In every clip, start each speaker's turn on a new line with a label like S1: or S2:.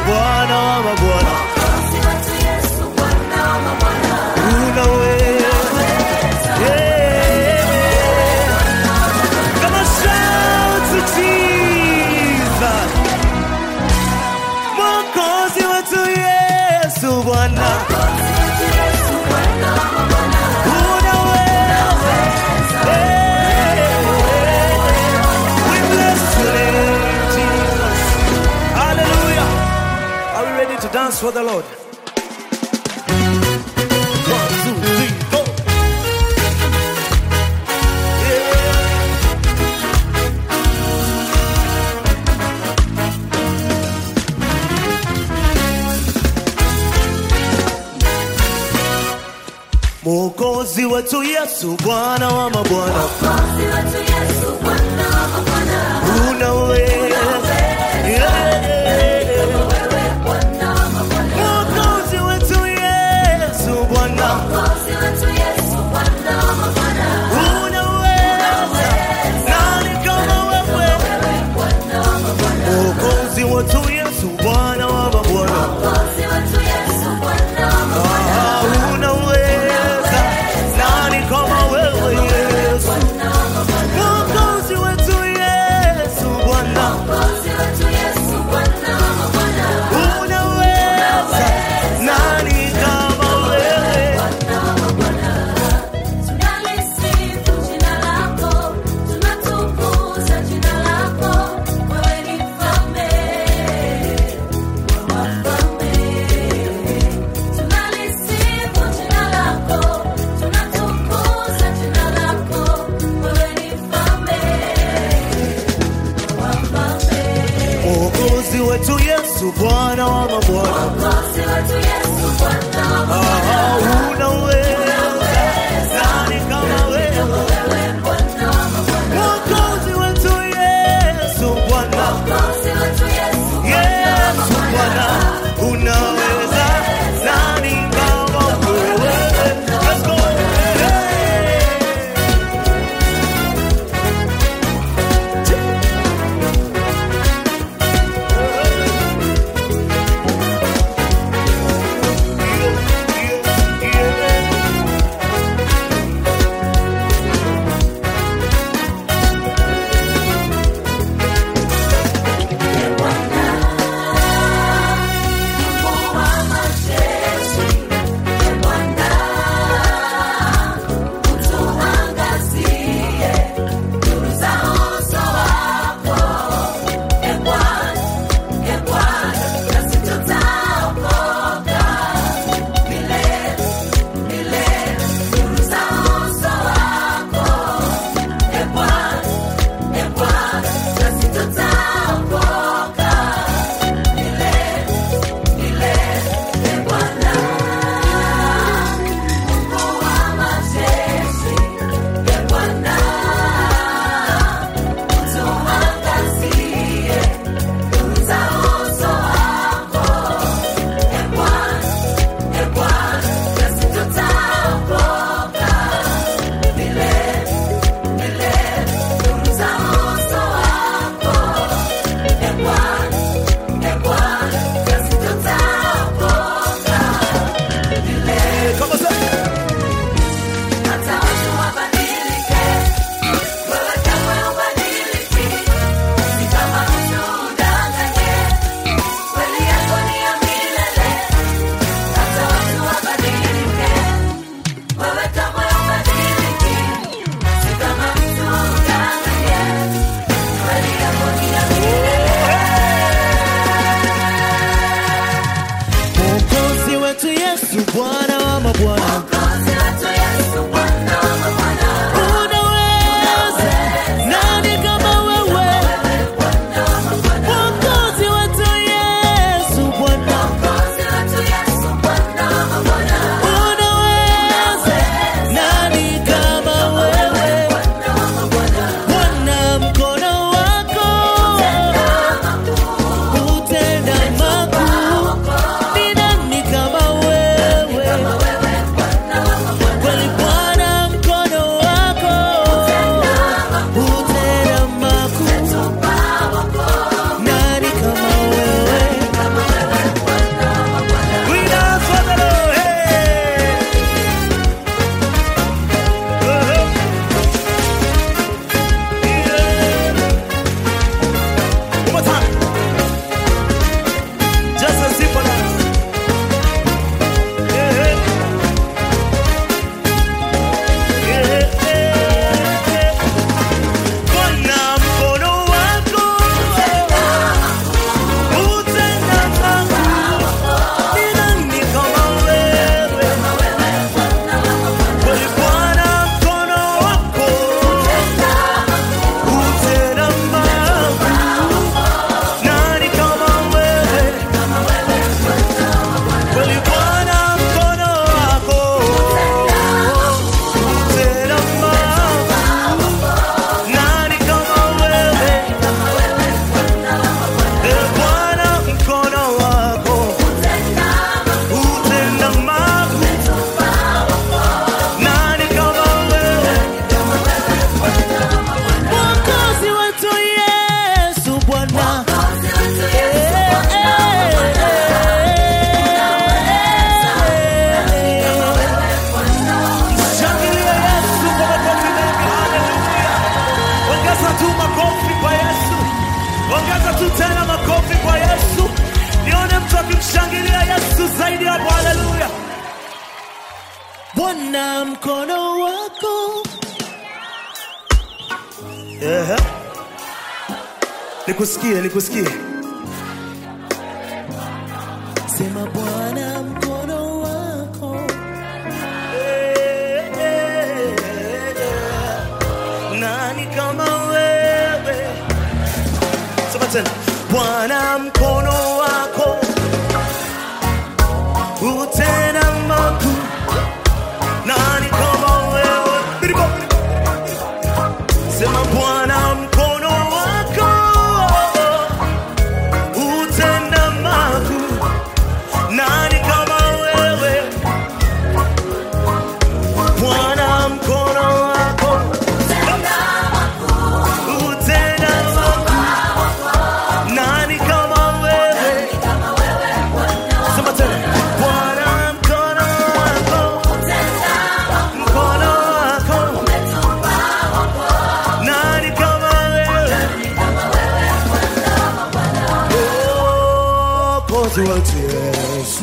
S1: Bwana wa mabwana. Unaweza. Come on, shout to Jesus. Mwokozi wetu Yesu Bwana. To dance for the Lord. 1, 2, 3, go. Yeah. Mwokozi wetu Yesu Bwana wa mabwana. Unaweza. Mwokozi wetu Yesu Bwana wa mabwana. Unaweza. Nani kama wewe Yesu? Bwana mkono wako. Nikusikie. Sema Bwana mkono wako. Nani kama wewe? Sema tena. Bwana mkono wako utenda makuu. Nani kama wewe? Sema Bwana mkono wako utenda makuu. Nani kama wewe? Bwana mkono wako utenda makuu. Nani kama wewe? Sema tena. Bwana mkono wako utenda makuu. Nani kama wewe? Oh, kozi wa Yesu.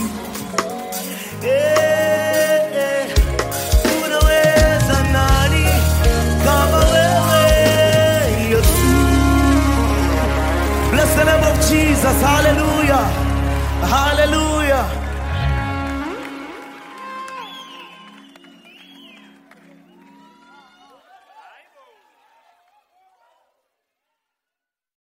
S1: Unaweza nani kama wewe Yesu? Bless the name of Jesus. Hallelujah. Hallelujah.